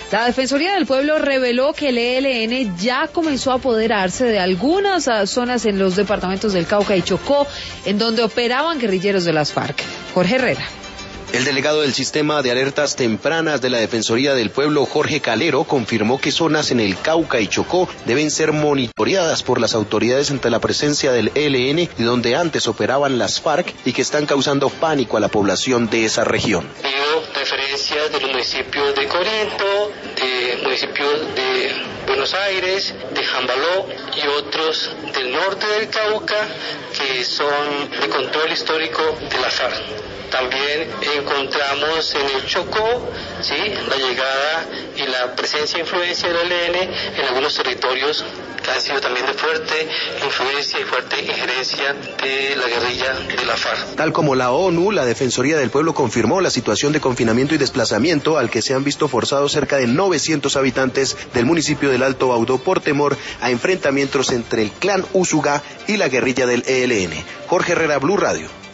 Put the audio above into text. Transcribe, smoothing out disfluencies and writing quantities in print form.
La Defensoría del Pueblo reveló que el ELN ya comenzó a apoderarse de algunas zonas en los departamentos del Cauca y Chocó, en donde operaban guerrilleros de las FARC. Jorge Herrera. El delegado del Sistema de Alertas Tempranas de la Defensoría del Pueblo, Jorge Calero, confirmó que zonas en el Cauca y Chocó deben ser monitoreadas por las autoridades ante la presencia del ELN, y donde antes operaban las FARC, y que están causando pánico a la población de esa región. Referencias de los municipios de Corinto, de municipios de Buenos Aires, de Jambaló y otros del norte del Cauca que son de control histórico de la FARC. También encontramos en el Chocó, ¿sí?, la llegada y la presencia e influencia del ELN en algunos territorios que han sido también de fuerte influencia y fuerte injerencia de la guerrilla de la FARC. Tal como la ONU, la Defensoría del Pueblo confirmó la situación de confinamiento y desplazamiento al que se han visto forzados cerca de 900 habitantes del municipio del Alto Baudó por temor a enfrentamientos entre el clan Usuga y la guerrilla del ELN. Jorge Herrera, Blue Radio.